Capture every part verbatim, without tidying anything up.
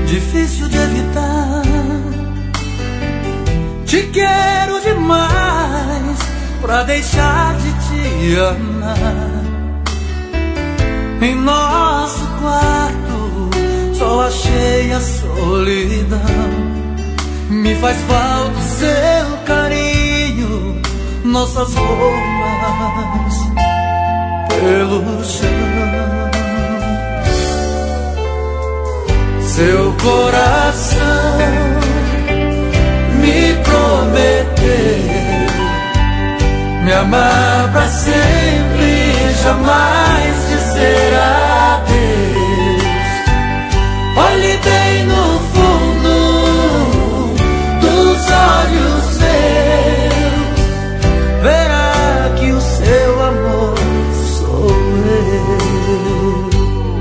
difícil de evitar. Te quero demais pra deixar de te amar. Em nosso quarto só achei a solidão. Me faz falta o seu carinho, nossas roupas pelo chão. Seu coração me prometeu me amar pra sempre, jamais dizer adeus. Olhe bem no fundo dos olhos seus, verá que o seu amor sou eu.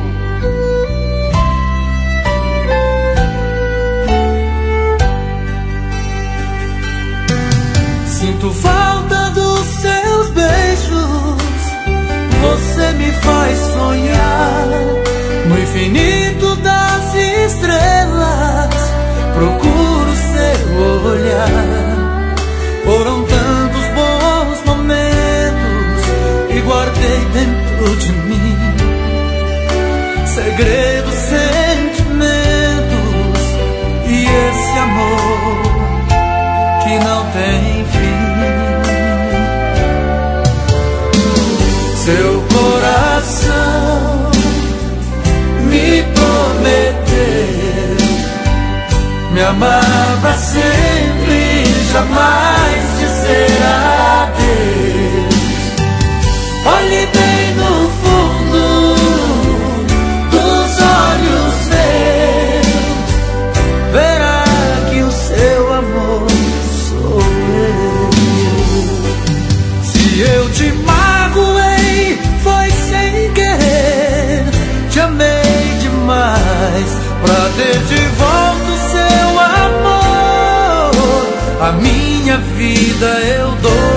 Sinto falta dos seus beijos, você me faz sonhar no infinito das estrelas. Procuro seu olhar. Foram tantos bons momentos e guardei dentro de mim segredos, sentimentos e esse amor que não tem fim. Seu coração me prometeu me amar pra sempre, jamais dizer adeus. Olhe bem no fundo dos olhos meus, verá que o seu amor sou eu. Se eu te magoei, foi sem querer. Te amei demais pra ter de volta o seu amor. A minha vida eu dou.